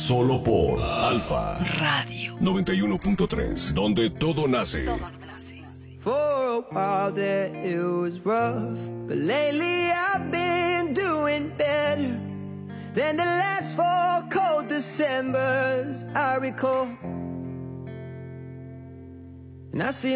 Solo por Alfa Radio 91.3, donde todo nace. For a while there it was rough, but lately I've been doing better than the last 4 cold Decembers I recall. And I see